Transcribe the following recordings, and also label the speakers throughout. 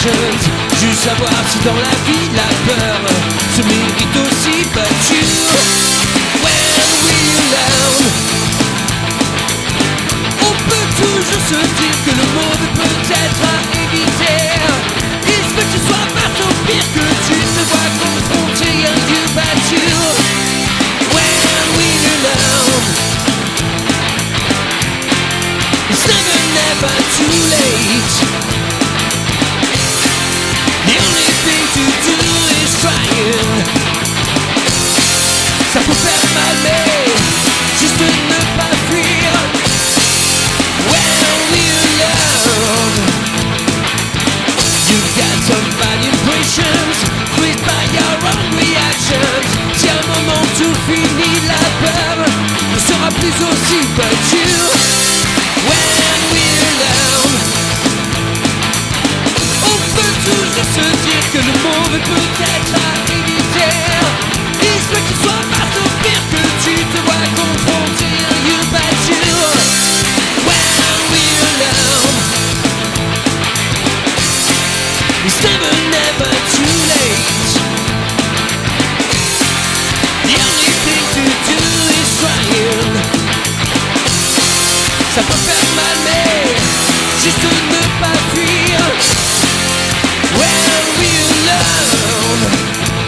Speaker 1: reactions. Juste savoir si dans la vie la peur se mérite aussi. But you, when will you learn? On peut toujours se dire que le monde peut être à éviter. Il se peut que tu sois face au pire, que tu te vois confronté à Dieu. But you, when will you learn? It's never too late. The only thing to do is trying. Ça peut faire mal mais juste ne pas fuir. When will you learn? You've got some bad impressions, freaked by your own reactions. Si à un moment tout finit, la peur ne sera plus aussi. But you, when will you learn? On peut toujours se dire que le mauvais peut être à éviter. Il se peut qu'il soit face au pire, que tu te vois confronté à you. But you, when will you learn? It's never too late. The only thing to do is trying. Ça peut faire mal mais juste ne pas fuir. When will you learn?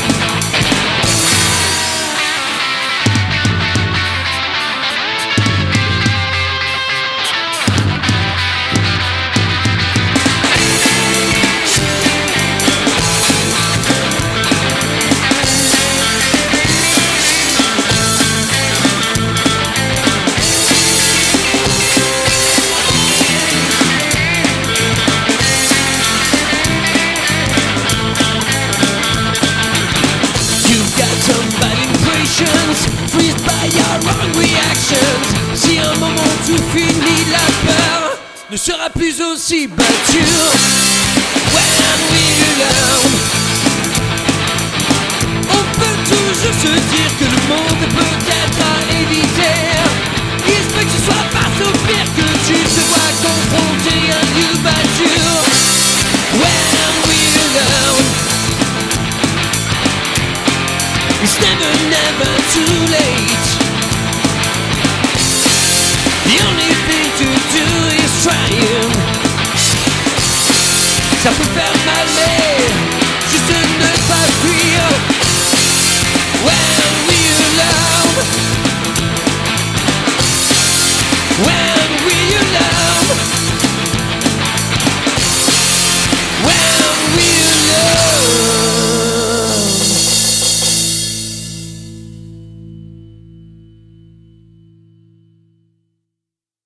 Speaker 1: Freezed by your wrong reactions. Si un moment tout finit, la peur ne sera plus aussi. But you, when will you learn? On peut toujours se dire que le monde peut être à éviter. Il se peut que tu sois face au pire, que tu te vois confronté à you. But you, when will you learn? It's never too late. The only thing to do is trying. Ça peut faire mal mais juste ne pas fuir. When